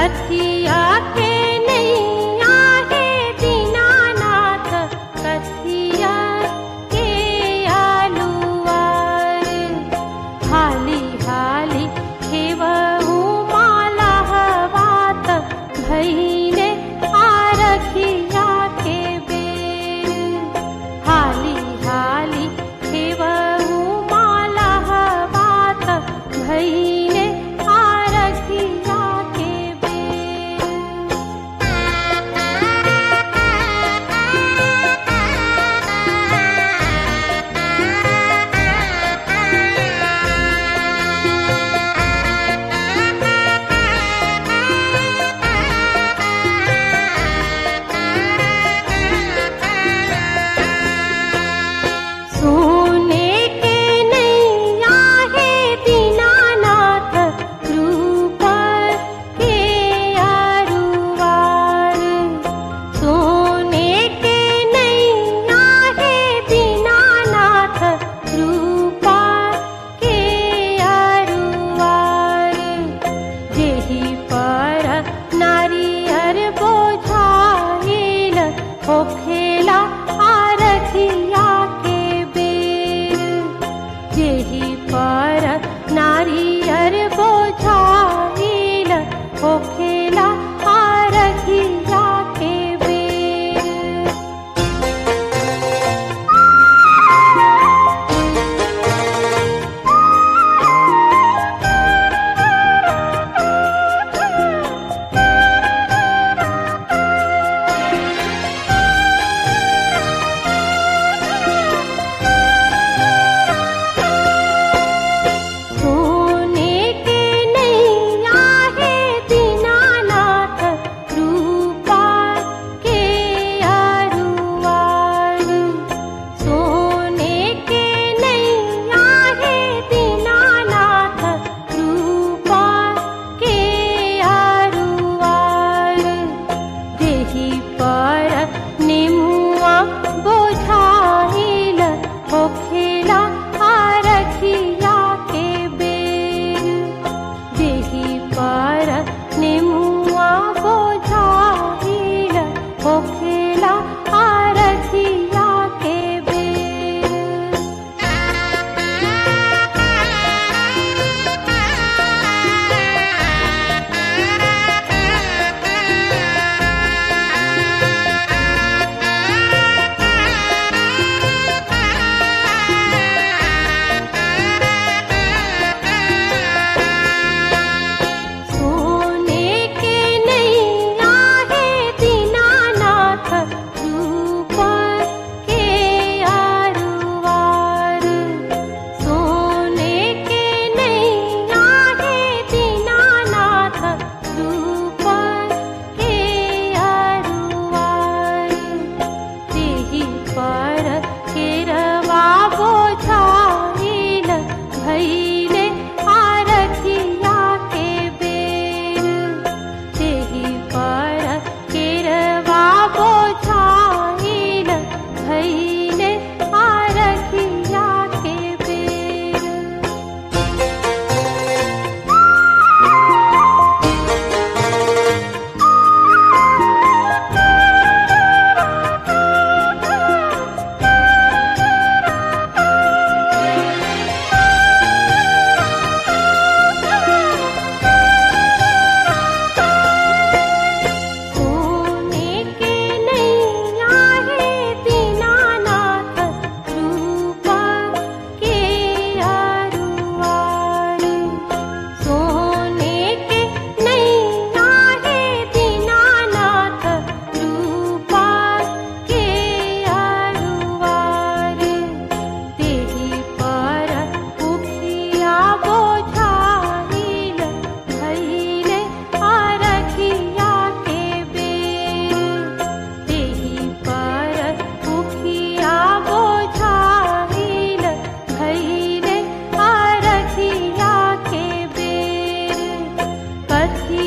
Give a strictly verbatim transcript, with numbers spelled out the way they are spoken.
कथिया के नैया हे दीनानाथ कथिया के आलुआर हाली हाली खेवहु माला हवात भैले आरखिया के बेर हाली हाली खेवहु माला हवात भैले आरखिया के बेर। सोने के नैया हे दीनानाथ रूपा के आरुवार सोने के नैया हे दीनानाथ रूपा के आरुवार जेहि पर नारियर बोझाइल होखेला आरखिया के बेर जेहि पर नारियर बोझाइल होखेला आरखिया के बेर। सोने के नैया हे दीनानाथ रूपा के आरुवार सोने के नैया हे दीनानाथ रूपा के आरुवार जेहि पर नेमुआ बोझाइल होखेला आरखिया के बेर जेहि पर नेमुआ बोझाइल होखेला आरखिया के बेर। सोने के नैया हे दीनानाथ रूपा के आरुवार सोने के नैया हे दीनानाथ रूपा के आरुवार तेहि पर केरवा बोझाइल भैले आरखिया के बेर तेहि पर केरवा बोझाइल भैले आरखिया के बेर। सोने के नैया हे दीनानाथ रूपा के आरुवार सोने के नैया हे दीनानाथ रूपा के आरुवार तेहि पर उखिया बोझाइल भैले आरखिया के बेर तेहि पर उखिया बोझाइल भैले आरखिया के बेर कथिया